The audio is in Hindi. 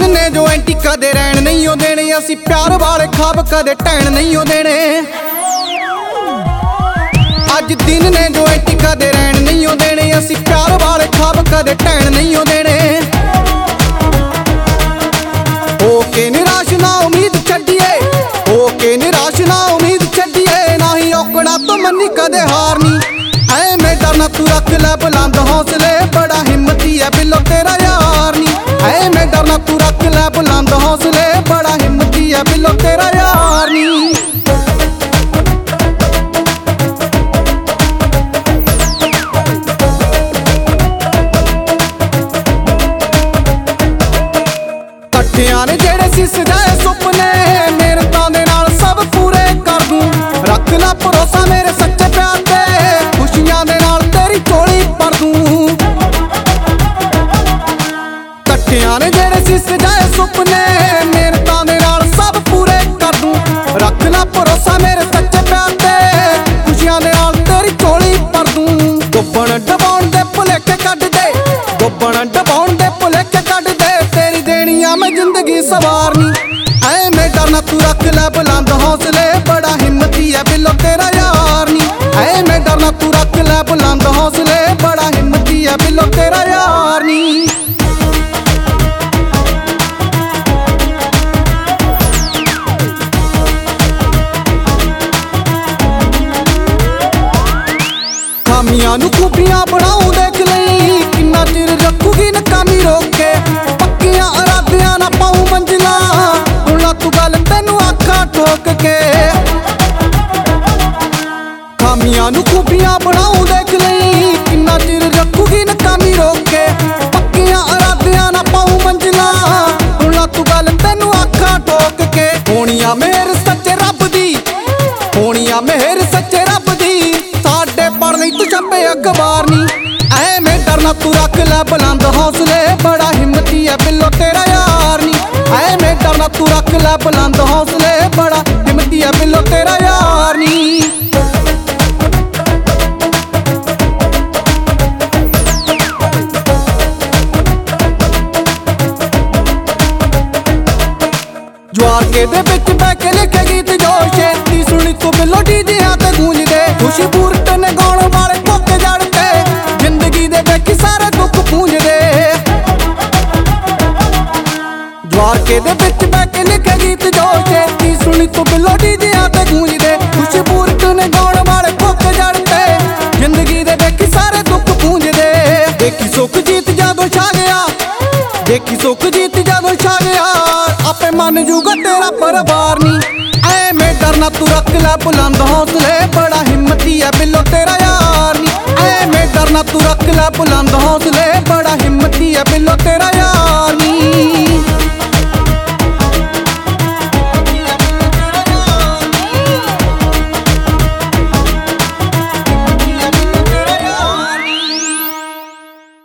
ने जो एंटी कदे रहन नहीं हो देने, असी प्यार वाले खाब कदे टैन नहीं हो देने। अज दिन ने जो एंटी कदे रहन नहीं हो देने, असी प्यार वाले खाब कदे टैन नहीं हो देने। ओके निराश ना उम्मीद छड्डिए, ओके निराश ना उम्मीद छड्डिए, ना ही औकड़ा तो मन्नी कदे हारनी। ऐ मैं डरना तू रख ले बुलंद हौसले, बड़ा हिम्मती है बिल्लो तेरा यार नी। ऐ मैं डरना तू रख ले बुलंद हौसले, बड़ा हिम्मती है बिल्लो तेरा यार नी। कट्ठियां ने जेड़े सी सजाए सुपने, मेहनतां दे नाल सब पूरे कर दूं। रख ला भरोसा मेरे सच्चे प्यार ते, खुशियां दे नाल तेरी झोली भर दूं। कट्ठियां ने जेड़े सी सजाए सुपने, मेहनतां दे नाल सब पूरे कर दूं। रख ला भरोसा मेरे सच्चे प्यार ते, खुशियां दे नाल तेरी झोली भर दूं। डुब्बण डबाउण दे भुलेखे कढ दे, डुब्बण डबाउण दे भुलेखे कढ दे, तेरी देनियां मैं जिंदगी सवारनी। ऐ मैं डरना तू रख ले बुलंद हौसले, बड़ा हिम्मती है बिल्लो तेरा यार नी। ऐ मैं डरना तू रख ले बुलंद हौसले, बड़ा हिम्मती है बिल्लो तेरा यार नी। खामियां नू खूबियां बनाऊं देख लई, किन्ना चिर रखूगी नाकामी रोक के। पक्कियां इरादियां ना पाऊं मंजिला, हुण ला तू गल तैनू आखां ठोक के। खामियां नू खूबियां बनाऊं देख लई, किन्ना चिर रखूगी नाकामी रोक के। पक्कियां इरादियां ना पाऊं मंजिला, हुण ला तू गल तैनू आखां ठोक के। होनियां मेहर सच्चे रब दी, होनियां मेहर सच्चे रब दी, साडे पढ़ लई तू छपे अखबार नी। ऐ मैं डरना तू रख ले बुलंद हौसले, बड़ा हिम्मती है बिल्लो तेरा यार नी। ऐ मैं डरना तू रख ले बुलंद हौसले, बड़ा हिम्मती है बिल्लो तेरा यार नी। ज्वार के दे विच बह के लिखे गीत जो छेती सुनी तू बिल्लो डीजियां ते गूंजदे। खुशी बूरट ने गाउण वाले कोके जड़ते, जिंदगी दे विच सारे दुख पूंजदे। ज्वार के दे विच बह के लिखे गीत जो छेती सुनी तू बिल्लो डीजियां ते गूंजदे। खुशी बूरट ने गाउण वाले कोके जड़ते, जिंदगी दे विच सारे दुख पूंजदे। देखी सुख जीत जादों छा गया, देखी सुख जीत जादों छा गया, आपे मन जूगा तेरा परिवार नी। ऐ मैं डरना तू रख ले बुलंद हौसले, बड़ा हिम्मती है बिल्लो तेरा यार नी। ऐ मैं डरना तू रख ले बुलंद हौसले,